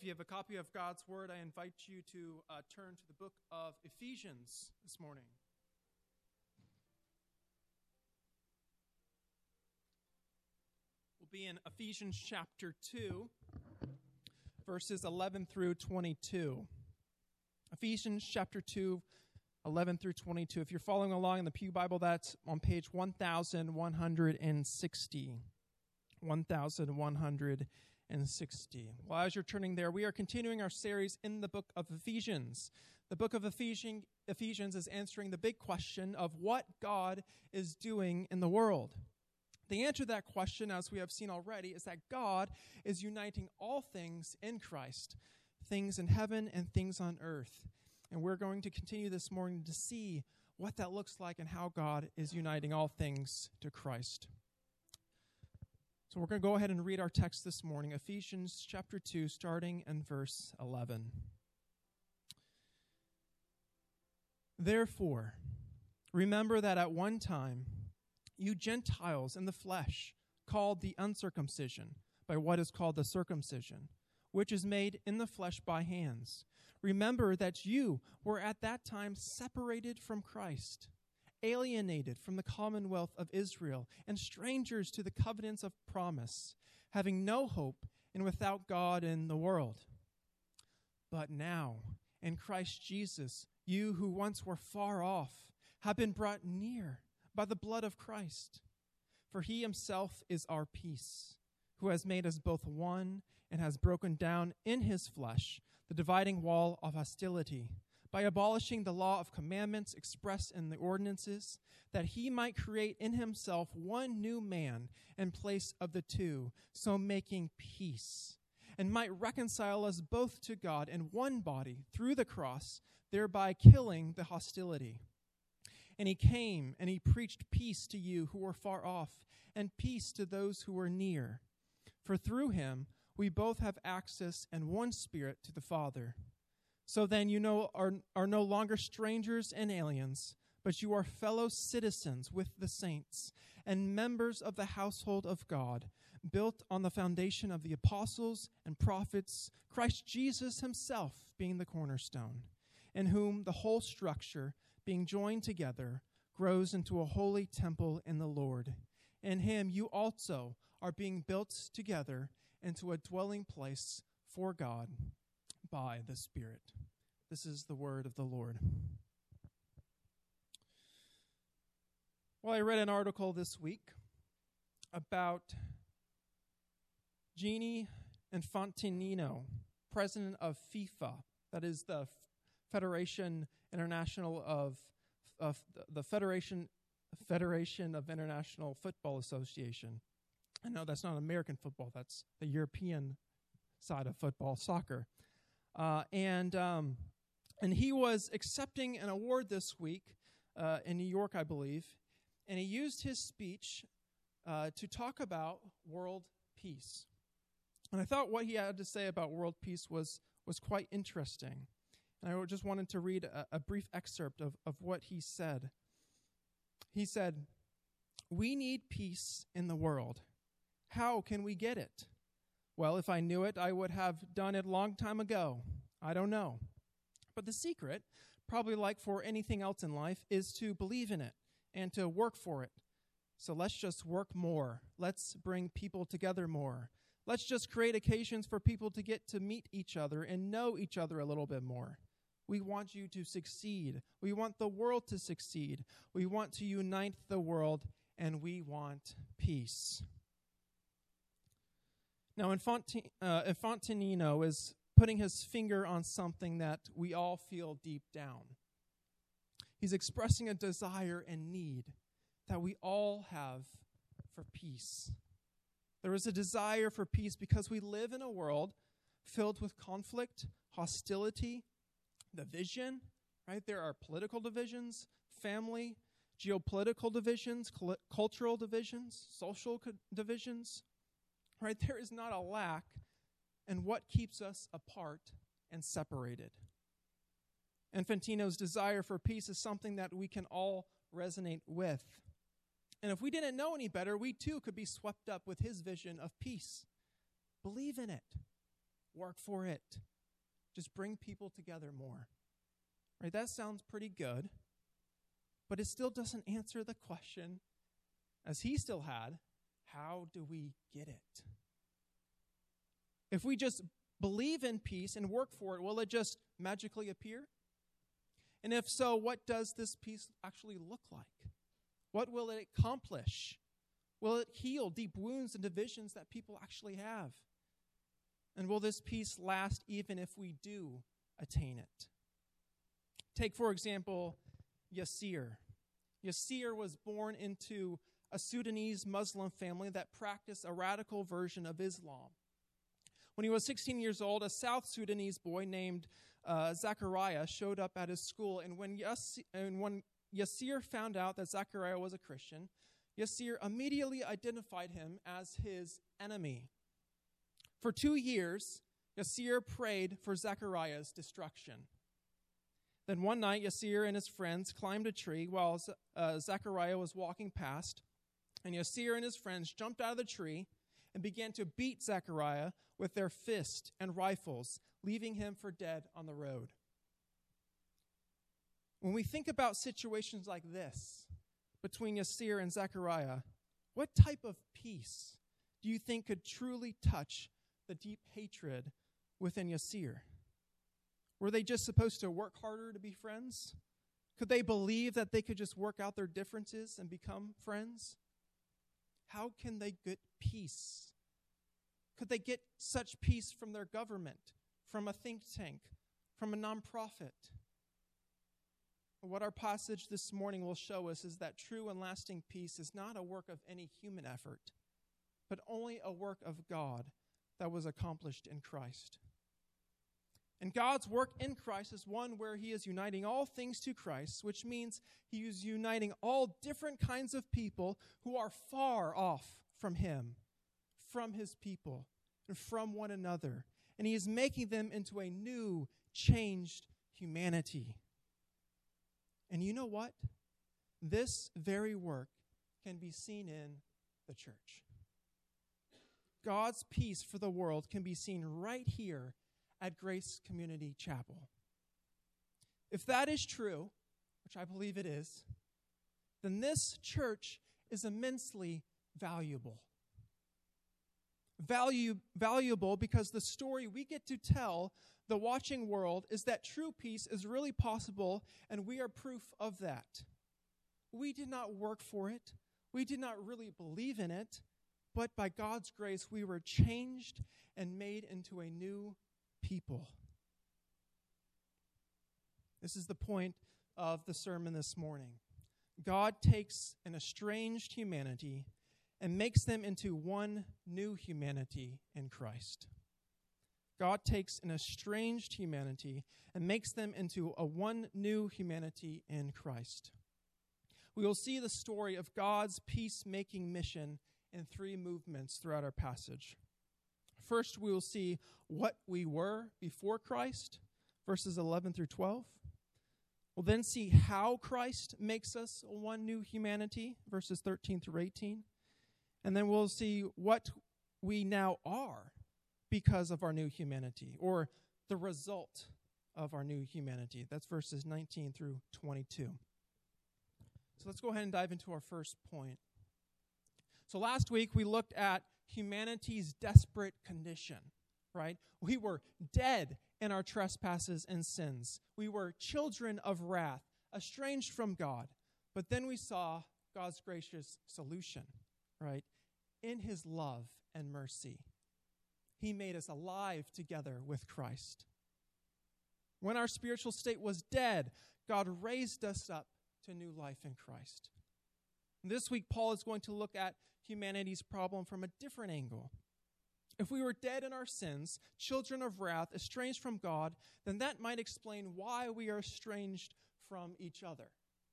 If you have a copy of God's Word, I invite you to turn to the book of Ephesians this morning. We'll be in Ephesians chapter 2, verses 11 through 22. Ephesians chapter 2, 11 through 22. If you're following along in the Pew Bible, that's on page 1160. 1160. Well, as you're turning there, we are continuing our series in the book of Ephesians. The book of Ephesians is answering the big question of what God is doing in the world. The answer to that question, as we have seen already, is that God is uniting all things in Christ, things in heaven and things on earth. And we're going to continue this morning to see what that looks like and how God is uniting all things to Christ. So we're going to go ahead and read our text this morning, Ephesians chapter 2, starting in verse 11. Therefore, remember that at one time you Gentiles in the flesh, called the uncircumcision by what is called the circumcision, which is made in the flesh by hands. Remember that you were at that time separated from Christ, alienated from the commonwealth of Israel, and strangers to the covenants of promise, having no hope and without God in the world. But now, in Christ Jesus, you who once were far off have been brought near by the blood of Christ. For he himself is our peace, who has made us both one and has broken down in his flesh the dividing wall of hostility, by abolishing the law of commandments expressed in the ordinances, that he might create in himself one new man in place of the two, so making peace, and might reconcile us both to God in one body through the cross, thereby killing the hostility. And he came and he preached peace to you who were far off, and peace to those who were near. For through him we both have access in one Spirit to the Father. So then you are no longer strangers and aliens, but you are fellow citizens with the saints and members of the household of God, built on the foundation of the apostles and prophets, Christ Jesus himself being the cornerstone, in whom the whole structure, being joined together, grows into a holy temple in the Lord. In him you also are being built together into a dwelling place for God by the Spirit. This is the word of the Lord. Well, I read an article this week about Gianni Infantino, president of FIFA, that is the Federation International of the Federation of International Football Association. I know that's not American football; that's the European side of football, soccer. And he was accepting an award this week in New York, I believe, and he used his speech to talk about world peace. And I thought what he had to say about world peace was quite interesting. And I just wanted to read a brief excerpt of what he said. He said, "We need peace in the world. How can we get it? Well, if I knew it, I would have done it a long time ago. I don't know. But the secret, probably like for anything else in life, is to believe in it and to work for it. So let's just work more. Let's bring people together more. Let's just create occasions for people to get to meet each other and know each other a little bit more. We want you to succeed. We want the world to succeed. We want to unite the world, and we want peace." Now, Infantino is putting his finger on something that we all feel deep down. He's expressing a desire and need that we all have for peace. There is a desire for peace because we live in a world filled with conflict, hostility, division, right? There are political divisions, family, geopolitical divisions, cultural divisions, social divisions, right? There is not a lack in what keeps us apart and separated. Infantino's desire for peace is something that we can all resonate with. And if we didn't know any better, we too could be swept up with his vision of peace. Believe in it. Work for it. Just bring people together more. Right? That sounds pretty good, but it still doesn't answer the question, as he still had, how do we get it? If we just believe in peace and work for it, will it just magically appear? And if so, what does this peace actually look like? What will it accomplish? Will it heal deep wounds and divisions that people actually have? And will this peace last even if we do attain it? Take, for example, Yasir. Yasir was born into a Sudanese Muslim family that practiced a radical version of Islam. When he was 16 years old, a South Sudanese boy named Zachariah showed up at his school, and when Yasir found out that Zachariah was a Christian, Yasir immediately identified him as his enemy. For 2 years, Yasir prayed for Zachariah's destruction. Then one night, Yasir and his friends climbed a tree while Zachariah was walking past, and Yasir and his friends jumped out of the tree and began to beat Zechariah with their fists and rifles, leaving him for dead on the road. When we think about situations like this between Yasir and Zechariah, what type of peace do you think could truly touch the deep hatred within Yasir? Were they just supposed to work harder to be friends? Could they believe that they could just work out their differences and become friends? How can they get peace? Could they get such peace from their government, from a think tank, from a nonprofit? What our passage this morning will show us is that true and lasting peace is not a work of any human effort, but only a work of God that was accomplished in Christ. And God's work in Christ is one where he is uniting all things to Christ, which means he is uniting all different kinds of people who are far off from him, from his people, and from one another. And he is making them into a new, changed humanity. And you know what? This very work can be seen in the church. God's peace for the world can be seen right here at Grace Community Chapel. If that is true, which I believe it is, then this church is immensely valuable. Valuable because the story we get to tell the watching world is that true peace is really possible, and we are proof of that. We did not work for it. We did not really believe in it, but by God's grace, we were changed and made into a new people. This is the point of the sermon this morning. God takes an estranged humanity and makes them into one new humanity in Christ. God takes an estranged humanity and makes them into a one new humanity in Christ. We will see the story of God's peacemaking mission in 3 movements throughout our passage. First, we will see what we were before Christ, verses 11 through 12. We'll then see how Christ makes us one new humanity, verses 13 through 18. And then we'll see what we now are because of our new humanity, or the result of our new humanity. That's verses 19 through 22. So let's go ahead and dive into our first point. So last week we looked at humanity's desperate condition, right? We were dead in our trespasses and sins. We were children of wrath, estranged from God. But then we saw God's gracious solution, right? In his love and mercy, he made us alive together with Christ. When our spiritual state was dead, God raised us up to new life in Christ. This week, Paul is going to look at humanity's problem from a different angle. If we were dead in our sins, children of wrath, estranged from God, then that might explain why we are estranged from each other.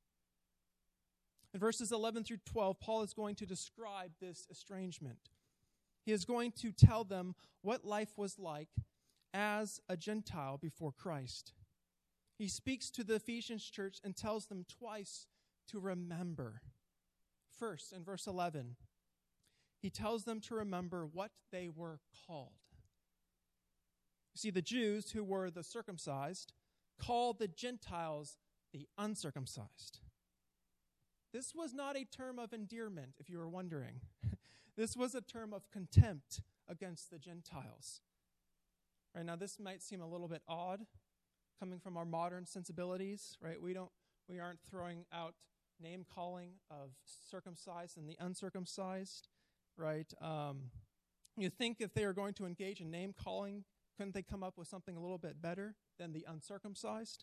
In verses 11 through 12, Paul is going to describe this estrangement. He is going to tell them what life was like as a Gentile before Christ. He speaks to the Ephesians church and tells them twice to remember. First, in verse 11, he tells them to remember what they were called. see, the Jews, who were the circumcised, called the Gentiles the uncircumcised. This was not a term of endearment, if you were wondering. This was a term of contempt against the Gentiles. Right, now, this might seem a little bit odd, coming from our modern sensibilities, right? We aren't throwing out name calling of circumcised and the uncircumcised, right? You think if they are going to engage in name calling, couldn't they come up with something a little bit better than the uncircumcised?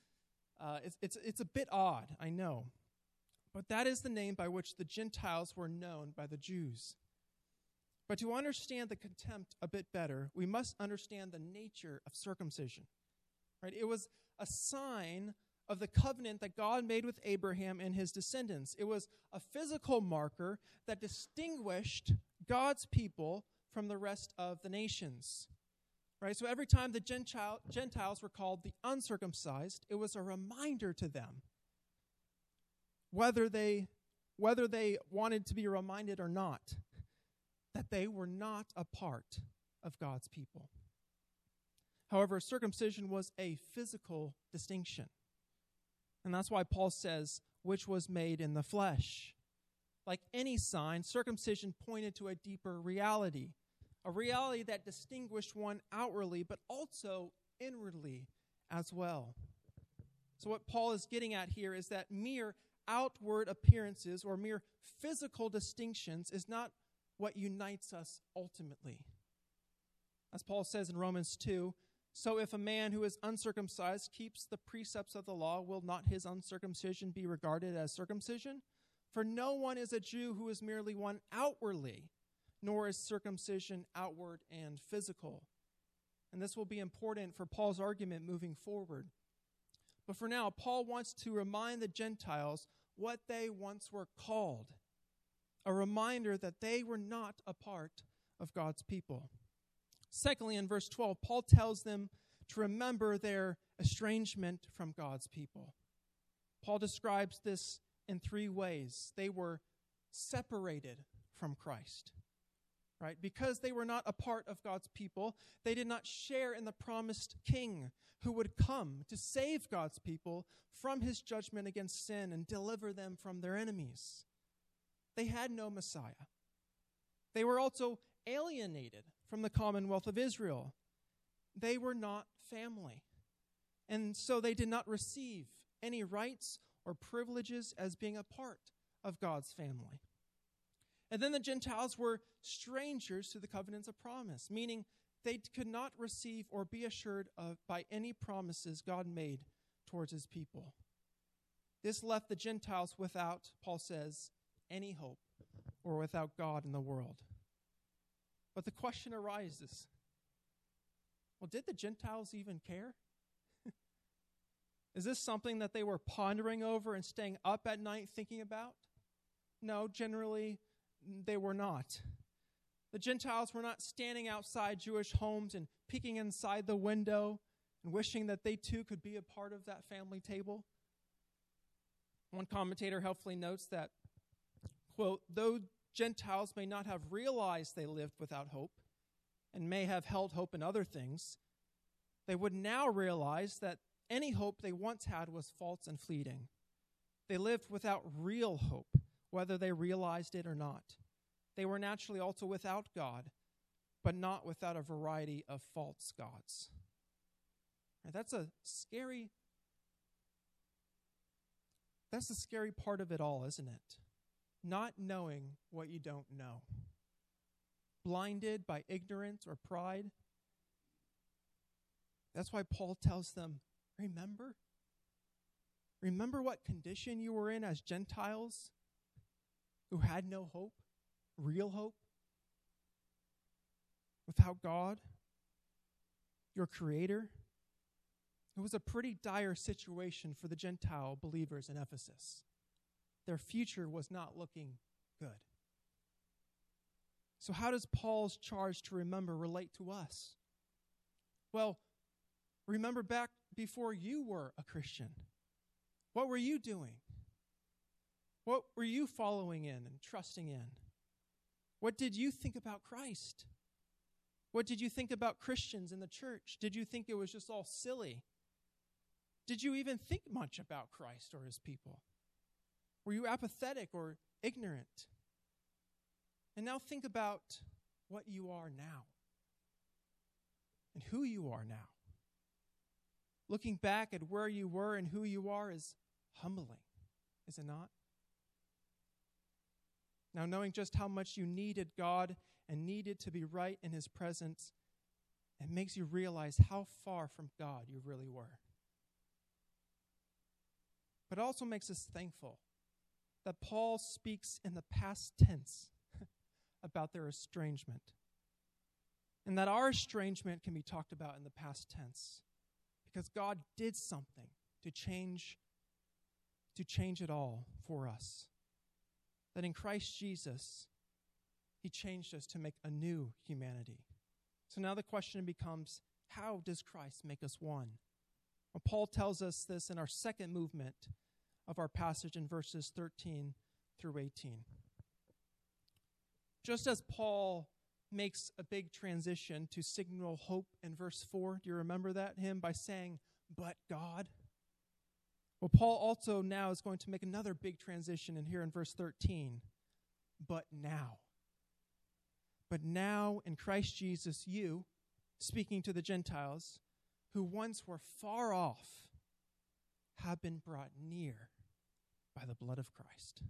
It's a bit odd, I know, but that is the name by which the Gentiles were known by the Jews. But to understand the contempt a bit better, we must understand the nature of circumcision. Right? It was a sign of the covenant that God made with Abraham and his descendants. It was a physical marker that distinguished God's people from the rest of the nations. Right? So every time the Gentiles were called the uncircumcised, it was a reminder to them, whether they wanted to be reminded or not, that they were not a part of God's people. However, circumcision was a physical distinction. And that's why Paul says, which was made in the flesh. Like any sign, circumcision pointed to a deeper reality, a reality that distinguished one outwardly, but also inwardly as well. So what Paul is getting at here is that mere outward appearances or mere physical distinctions is not what unites us ultimately. As Paul says in Romans 2, so if a man who is uncircumcised keeps the precepts of the law, will not his uncircumcision be regarded as circumcision? For no one is a Jew who is merely one outwardly, nor is circumcision outward and physical. And this will be important for Paul's argument moving forward. But for now, Paul wants to remind the Gentiles what they once were called, a reminder that they were not a part of God's people. Secondly, in verse 12, Paul tells them to remember their estrangement from God's people. Paul describes this in three ways. They were separated from Christ, right? Because they were not a part of God's people, they did not share in the promised king who would come to save God's people from his judgment against sin and deliver them from their enemies. They had no Messiah. They were also alienated from the commonwealth of Israel. They were not family. And so they did not receive any rights or privileges as being a part of God's family. And then the Gentiles were strangers to the covenants of promise, meaning they could not receive or be assured of by any promises God made towards his people. This left the Gentiles without, Paul says, any hope or without God in the world. But the question arises, well, did the Gentiles even care? Is this something that they were pondering over and staying up at night thinking about? No, generally they were not. The Gentiles were not standing outside Jewish homes and peeking inside the window and wishing that they too could be a part of that family table. One commentator helpfully notes that, quote, though Gentiles may not have realized they lived without hope and may have held hope in other things, they would now realize that any hope they once had was false and fleeting. They lived without real hope, whether they realized it or not. They were naturally also without God, but not without a variety of false gods. Now, that's the scary part of it all, isn't it? Not knowing what you don't know. Blinded by ignorance or pride. That's why Paul tells them, remember? Remember what condition you were in as Gentiles who had no hope, real hope, without God, your Creator? It was a pretty dire situation for the Gentile believers in Ephesus. Their future was not looking good. So how does Paul's charge to remember relate to us? Well, remember back before you were a Christian. What were you doing? What were you following in and trusting in? What did you think about Christ? What did you think about Christians in the church? Did you think it was just all silly? Did you even think much about Christ or his people? Were you apathetic or ignorant? And now think about what you are now and who you are now. Looking back at where you were and who you are is humbling, is it not? Now, knowing just how much you needed God and needed to be right in his presence, it makes you realize how far from God you really were. But it also makes us thankful that Paul speaks in the past tense about their estrangement, and that our estrangement can be talked about in the past tense because God did something to change it all for us. That in Christ Jesus, he changed us to make a new humanity. So now the question becomes, how does Christ make us one? Well, Paul tells us this in our second movement of our passage in verses 13 through 18. Just as Paul makes a big transition to signal hope in verse 4, do you remember that hymn by saying, "But God"? Well, Paul also now is going to make another big transition in here in verse 13. But now in Christ Jesus, you, speaking to the Gentiles, who once were far off, have been brought near by the blood of Christ.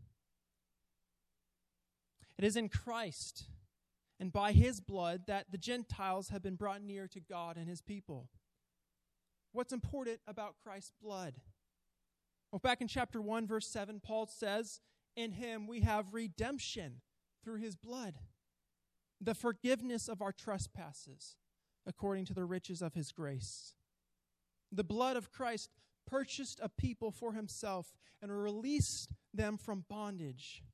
It is in Christ and by his blood that the Gentiles have been brought near to God and his people. What's important about Christ's blood? Well, back in chapter 1, verse 7, Paul says, in him we have redemption through his blood, the forgiveness of our trespasses, according to the riches of his grace. The blood of Christ purchased a people for himself and released them from bondage.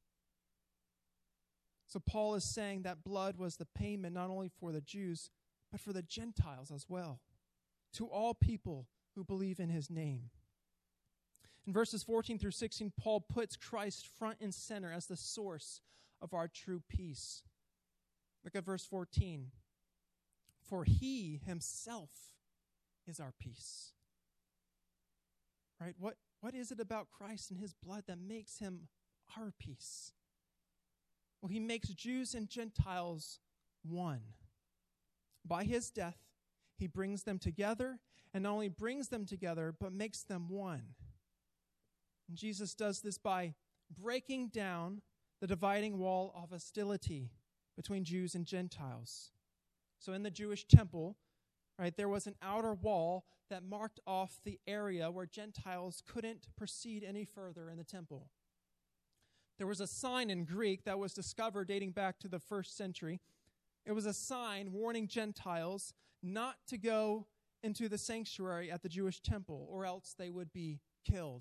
So Paul is saying that blood was the payment not only for the Jews, but for the Gentiles as well, to all people who believe in his name. In verses 14 through 16, Paul puts Christ front and center as the source of our true peace. Look at verse 14. For he himself is our peace. Right? What is it about Christ and his blood that makes him our peace? Well, he makes Jews and Gentiles one. By his death, he brings them together, and not only brings them together, but makes them one. And Jesus does this by breaking down the dividing wall of hostility between Jews and Gentiles. So in the Jewish temple, right, there was an outer wall that marked off the area where Gentiles couldn't proceed any further in the temple. There was a sign in Greek that was discovered dating back to the 1st century. It was a sign warning Gentiles not to go into the sanctuary at the Jewish temple, or else they would be killed.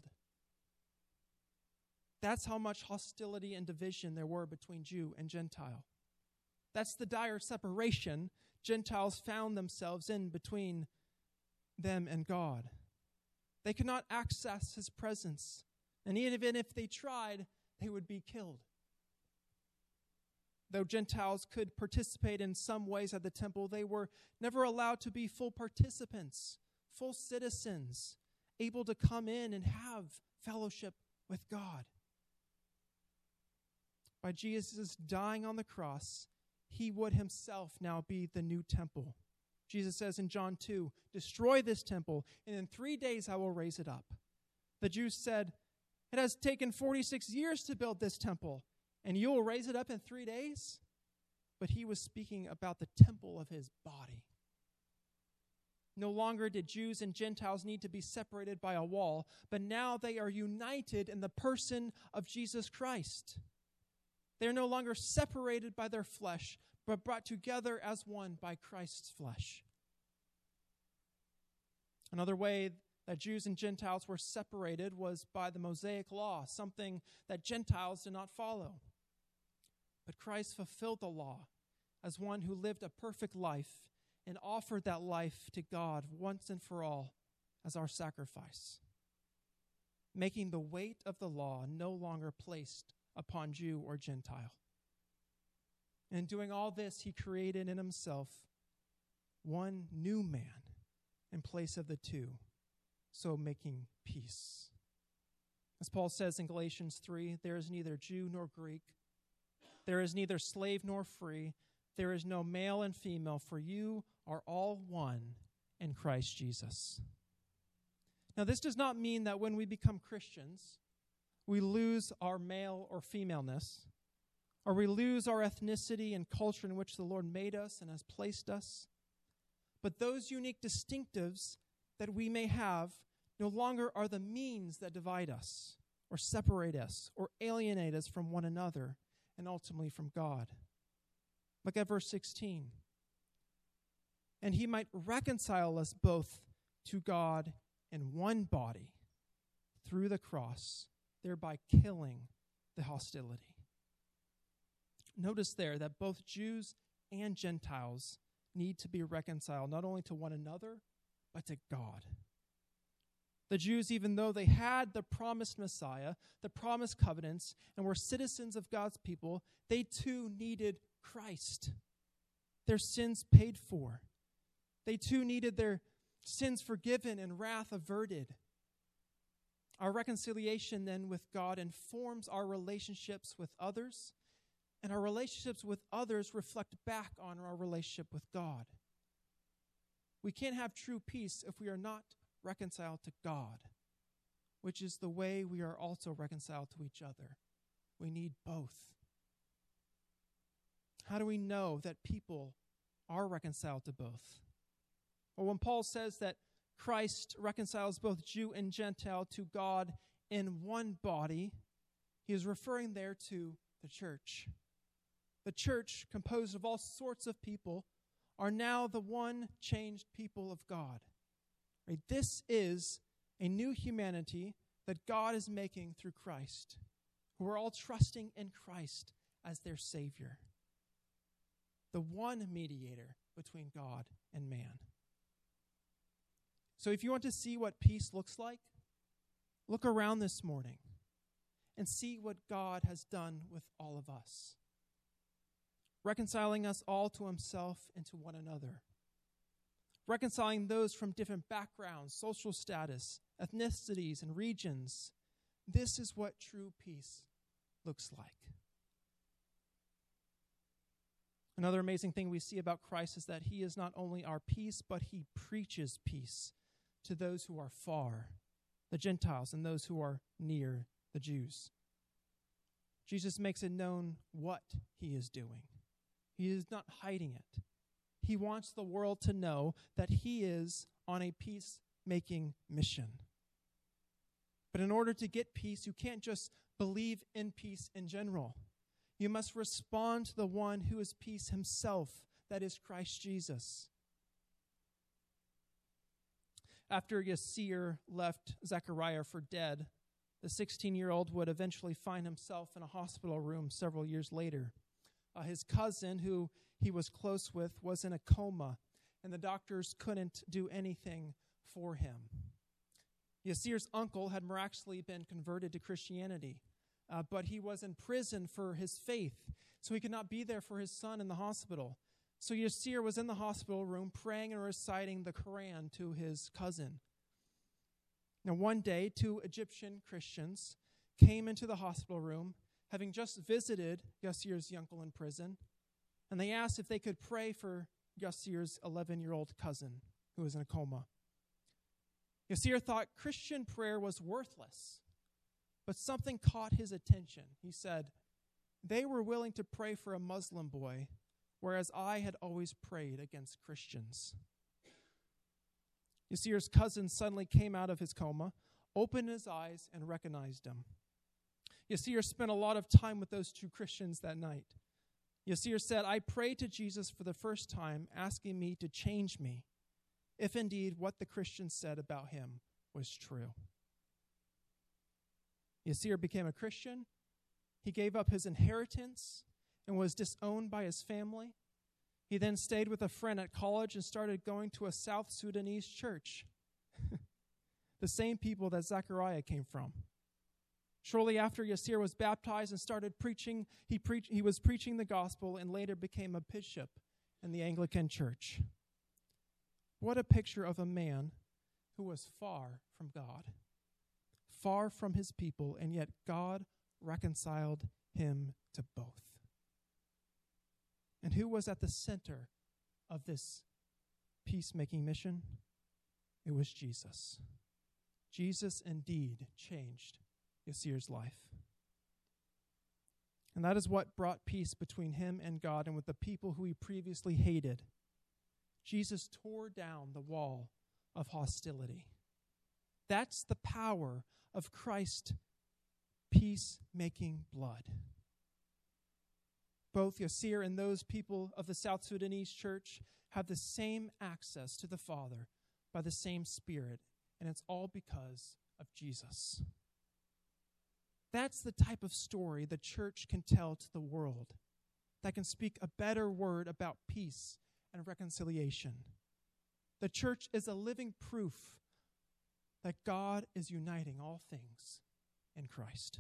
That's how much hostility and division there were between Jew and Gentile. That's the dire separation Gentiles found themselves in between them and God. They could not access his presence, and even if they tried, they would be killed. Though Gentiles could participate in some ways at the temple, they were never allowed to be full participants, full citizens, able to come in and have fellowship with God. By Jesus dying on the cross, he would himself now be the new temple. Jesus says in John 2, destroy this temple, and in 3 days I will raise it up. The Jews said, it has taken 46 years to build this temple, and you will raise it up in 3 days? But he was speaking about the temple of his body. No longer did Jews and Gentiles need to be separated by a wall, but now they are united in the person of Jesus Christ. They are no longer separated by their flesh, but brought together as one by Christ's flesh. Another way that Jews and Gentiles were separated was by the Mosaic law, something that Gentiles did not follow. But Christ fulfilled the law as one who lived a perfect life and offered that life to God once and for all as our sacrifice, making the weight of the law no longer placed upon Jew or Gentile. And in doing all this, he created in himself one new man in place of the two, so making peace. As Paul says in Galatians 3, there is neither Jew nor Greek, there is neither slave nor free, there is no male and female, for you are all one in Christ Jesus. Now, this does not mean that when we become Christians, we lose our male or femaleness, or we lose our ethnicity and culture in which the Lord made us and has placed us. But those unique distinctives that we may have no longer are the means that divide us, or separate us, or alienate us from one another, and ultimately from God. Look at verse 16. And he might reconcile us both to God in one body through the cross, thereby killing the hostility. Notice there that both Jews and Gentiles need to be reconciled, not only to one another, but to God. The Jews, even though they had the promised Messiah, the promised covenants, and were citizens of God's people, they too needed Christ. Their sins paid for. They too needed their sins forgiven and wrath averted. Our reconciliation then with God informs our relationships with others, and our relationships with others reflect back on our relationship with God. We can't have true peace if we are not reconciled to God, which is the way we are also reconciled to each other. We need both. How do we know that people are reconciled to both? Well, when Paul says that Christ reconciles both Jew and Gentile to God in one body, he is referring there to the church. The church, composed of all sorts of people, are now the one changed people of God. Right? This is a new humanity that God is making through Christ, who are all trusting in Christ as their Savior, the one mediator between God and man. So if you want to see what peace looks like, look around this morning and see what God has done with all of us, reconciling us all to himself and to one another, reconciling those from different backgrounds, social status, ethnicities, and regions. This is what true peace looks like. Another amazing thing we see about Christ is that he is not only our peace, but he preaches peace to those who are far, the Gentiles, and those who are near, the Jews. Jesus makes it known what he is doing. He is not hiding it. He wants the world to know that he is on a peacemaking mission. But in order to get peace, you can't just believe in peace in general. You must respond to the one who is peace himself, that is Christ Jesus. After Yasir left Zechariah for dead, the 16-year-old would eventually find himself in a hospital room several years later. His cousin, who he was close with, was in a coma, and the doctors couldn't do anything for him. Yasir's uncle had miraculously been converted to Christianity, but he was in prison for his faith, so he could not be there for his son in the hospital. So Yasir was in the hospital room praying and reciting the Quran to his cousin. Now one day, 2 Egyptian Christians came into the hospital room, having just visited Yasir's uncle in prison, and they asked if they could pray for Yasir's 11-year-old cousin who was in a coma. Yasir thought Christian prayer was worthless, but something caught his attention. He said, "They were willing to pray for a Muslim boy, whereas I had always prayed against Christians." Yasir's cousin suddenly came out of his coma, opened his eyes, and recognized him. Yasir spent a lot of time with those 2 Christians that night. Yasir said, "I prayed to Jesus for the first time, asking me to change me, if indeed what the Christians said about him was true." Yasir became a Christian. He gave up his inheritance and was disowned by his family. He then stayed with a friend at college and started going to a South Sudanese church, the same people that Zechariah came from. Shortly after Yasir was baptized and started preaching, he was preaching the gospel and later became a bishop in the Anglican Church. what a picture of a man who was far from God, far from his people, and yet God reconciled him to both. And who was at the center of this peacemaking mission? It was Jesus. Jesus indeed changed Yasir's life. And that is what brought peace between him and God and with the people who he previously hated. Jesus tore down the wall of hostility. That's the power of Christ's peacemaking blood. Both Yasir and those people of the South Sudanese church have the same access to the Father by the same Spirit, and it's all because of Jesus. That's the type of story the church can tell to the world, that can speak a better word about peace and reconciliation. The church is a living proof that God is uniting all things in Christ.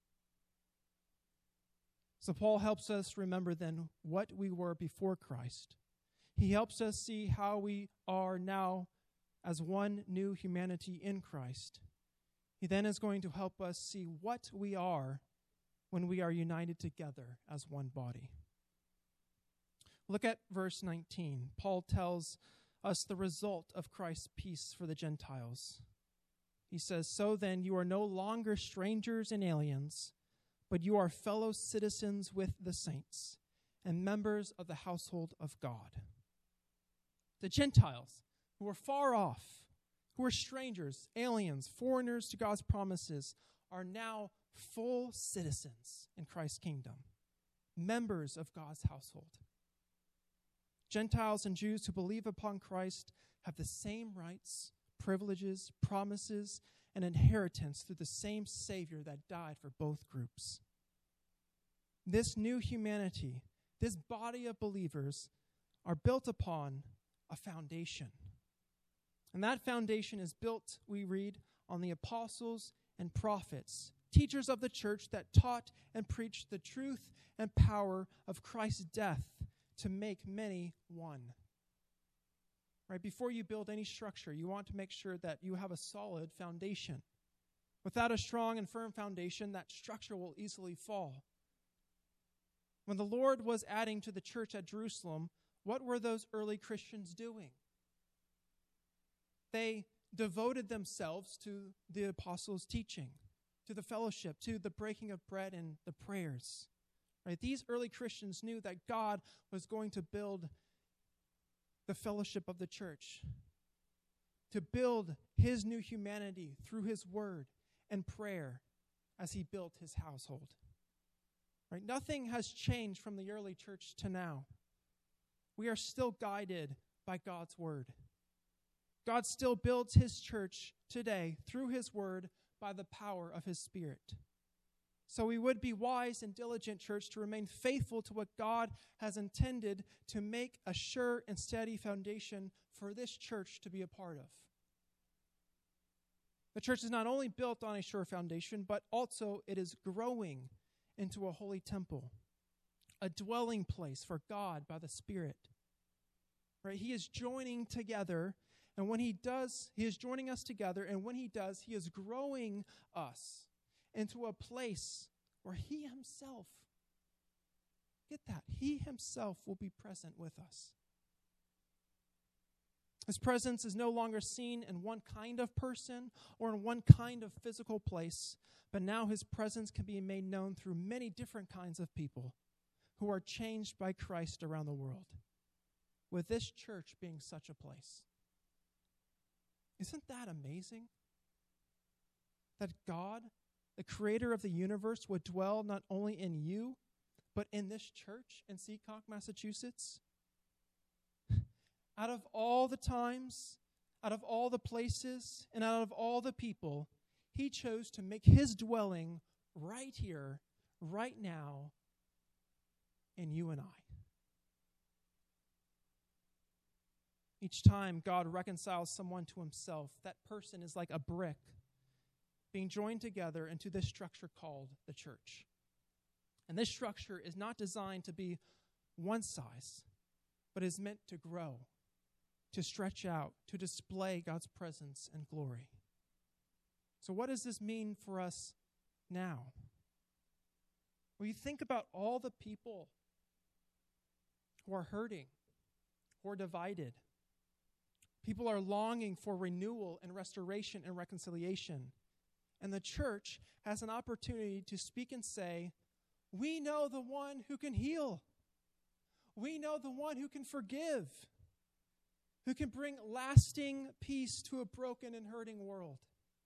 So Paul helps us remember then what we were before Christ. He helps us see how we are now as one new humanity in Christ. He then is going to help us see what we are when we are united together as one body. Look at verse 19. Paul tells us the result of Christ's peace for the Gentiles. He says, "So then you are no longer strangers and aliens, but you are fellow citizens with the saints and members of the household of God." The Gentiles who were far off, who were strangers, aliens, foreigners to God's promises, are now full citizens in Christ's kingdom, members of God's household. Gentiles and Jews who believe upon Christ have the same rights, privileges, promises, and inheritance through the same Savior that died for both groups. This new humanity, this body of believers, are built upon a foundation. And that foundation is built, we read, on the apostles and prophets, teachers of the church that taught and preached the truth and power of Christ's death to make many one. Right? Before you build any structure, you want to make sure that you have a solid foundation. Without a strong and firm foundation, that structure will easily fall. When the Lord was adding to the church at Jerusalem, what were those early Christians doing? They devoted themselves to the apostles' teaching, to the fellowship, to the breaking of bread and the prayers. Right? These early Christians knew that God was going to build the fellowship of the church, to build his new humanity through his word and prayer as he built his household. Right? Nothing has changed from the early church to now. We are still guided by God's word. God still builds his church today through his word by the power of his Spirit. So we would be wise and diligent, church, to remain faithful to what God has intended to make a sure and steady foundation for this church to be a part of. The church is not only built on a sure foundation, but also it is growing into a holy temple, a dwelling place for God by the Spirit. Right? He is joining together, and when he does, he is joining us together, and when he does, he is growing us into a place where he himself, get that, he himself will be present with us. His presence is no longer seen in one kind of person or in one kind of physical place, but now his presence can be made known through many different kinds of people who are changed by Christ around the world, with this church being such a place. Isn't that amazing? That God, the creator of the universe, would dwell not only in you, but in this church in Seekonk, Massachusetts? Out of all the times, out of all the places, and out of all the people, he chose to make his dwelling right here, right now, in you and I. Each time God reconciles someone to himself, that person is like a brick being joined together into this structure called the church. And this structure is not designed to be one size, but is meant to grow to stretch out, to display God's presence and glory. So what does this mean for us now? Well, you think about all the people who are hurting, who are divided. People are longing for renewal and restoration and reconciliation. And the church has an opportunity to speak and say, we know the one who can heal. We know the one who can forgive, who can bring lasting peace to a broken and hurting world.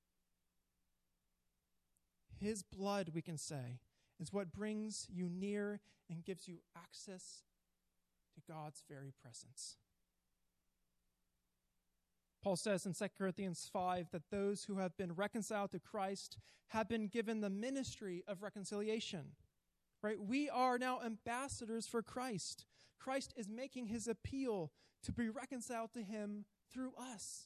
His blood, we can say, is what brings you near and gives you access to God's very presence. Paul says in 2 Corinthians 5 that those who have been reconciled to Christ have been given the ministry of reconciliation. Right? We are now ambassadors for Christ. Christ is making his appeal to be reconciled to him through us.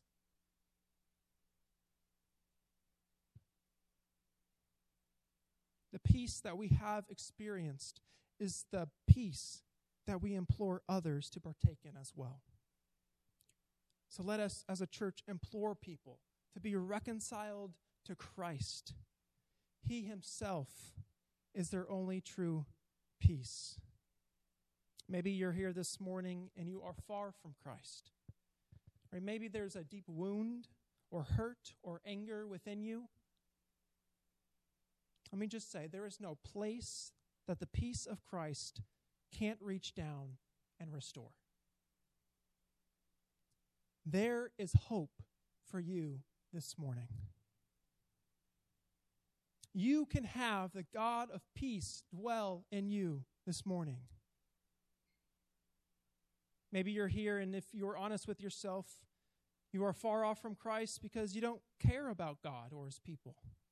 The peace that we have experienced is the peace that we implore others to partake in as well. So let us, as a church, implore people to be reconciled to Christ. He himself is their only true peace. Maybe you're here this morning and you are far from Christ. Or maybe there's a deep wound or hurt or anger within you. Let me just say, there is no place that the peace of Christ can't reach down and restore. There is hope for you this morning. You can have the God of peace dwell in you this morning. Maybe you're here, and if you're honest with yourself, you are far off from Christ because you don't care about God or his people.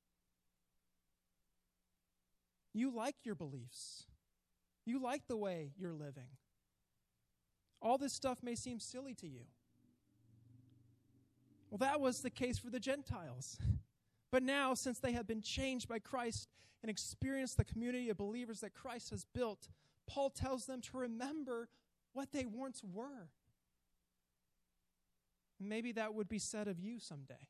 You like your beliefs. You like the way you're living. All this stuff may seem silly to you. Well, that was the case for the Gentiles. But now, since they have been changed by Christ and experienced the community of believers that Christ has built, Paul tells them to remember what they once were. Maybe that would be said of you someday.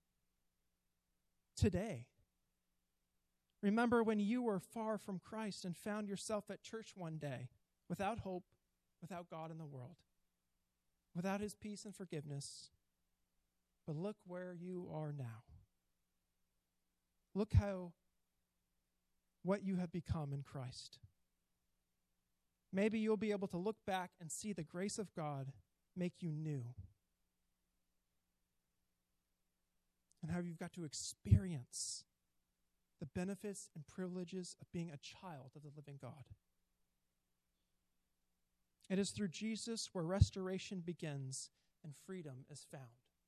Today. Remember when you were far from Christ and found yourself at church one day, without hope, without God in the world, without his peace and forgiveness. But look where you are now. Look what you have become in Christ. Maybe you'll be able to look back and see the grace of God make you new. And how you've got to experience the benefits and privileges of being a child of the living God. It is through Jesus where restoration begins and freedom is found.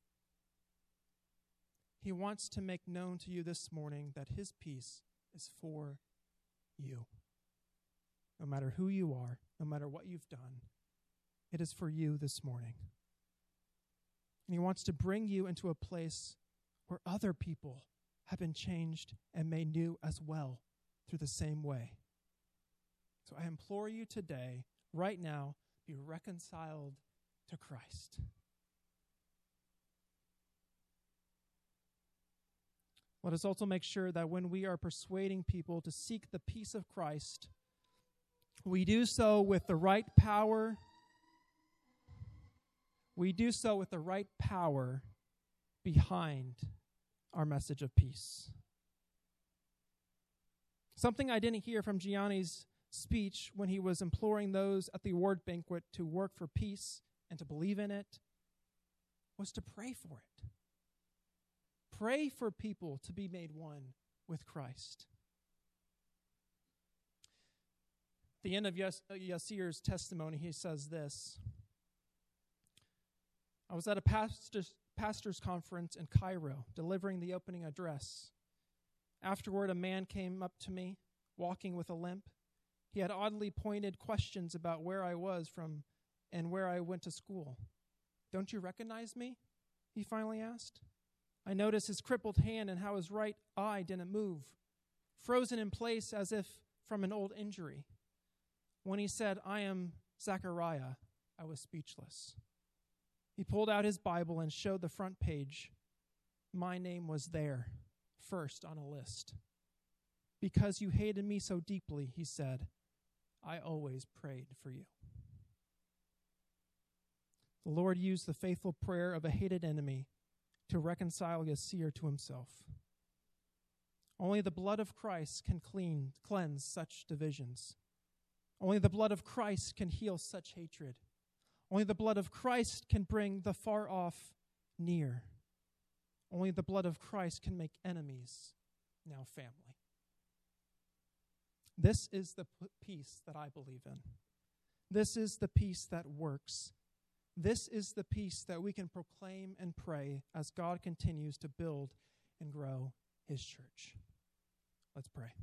He wants to make known to you this morning that his peace is for you. No matter who you are, no matter what you've done, it is for you this morning. And he wants to bring you into a place where other people have been changed and made new as well through the same way. So I implore you today, right now, be reconciled to Christ. Let us also make sure that when we are persuading people to seek the peace of Christ, we do so with the right power. We do so with the right power behind our message of peace. Something I didn't hear from Gianni's speech when he was imploring those at the award banquet to work for peace and to believe in it was to pray for it. Pray for people to be made one with Christ. At the end of Yasir's testimony, he says this: I was at a pastor's conference in Cairo, delivering the opening address. Afterward, a man came up to me, walking with a limp. He had oddly pointed questions about where I was from and where I went to school. "Don't you recognize me?" he finally asked. I noticed his crippled hand and how his right eye didn't move, frozen in place as if from an old injury. When he said, "I am Zechariah," I was speechless. He pulled out his Bible and showed the front page. My name was there, first on a list. Because you hated me so deeply, he said, I always prayed for you. The Lord used the faithful prayer of a hated enemy to reconcile Yasir to himself. Only the blood of Christ can cleanse such divisions. Only the blood of Christ can heal such hatred. Only the blood of Christ can bring the far off near. Only the blood of Christ can make enemies now family. This is the peace that I believe in. This is the peace that works. This is the peace that we can proclaim and pray as God continues to build and grow his church. Let's pray.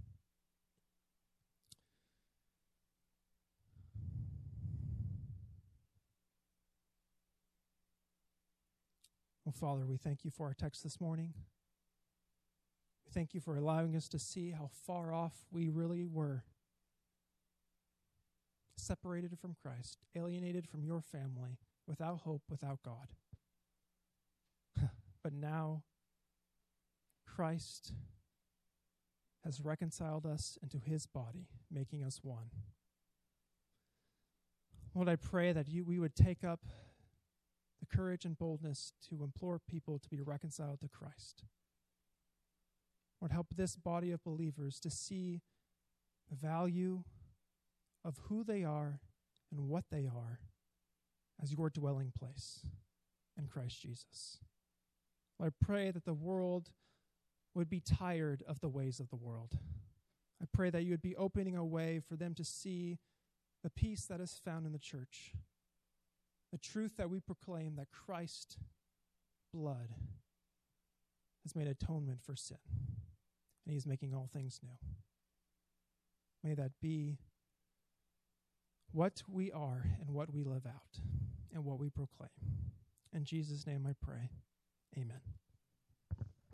Oh, Father, we thank you for our text this morning. We thank you for allowing us to see how far off we really were. Separated from Christ, alienated from your family, without hope, without God. But now, Christ has reconciled us into his body, making us one. Lord, I pray that we would take up the courage and boldness to implore people to be reconciled to Christ. Lord, help this body of believers to see the value of who they are and what they are as your dwelling place in Christ Jesus. Lord, I pray that the world would be tired of the ways of the world. I pray that you would be opening a way for them to see the peace that is found in the church, the truth that we proclaim that Christ's blood has made atonement for sin, and he is making all things new. May that be what we are and what we live out and what we proclaim. In Jesus' name I pray. Amen.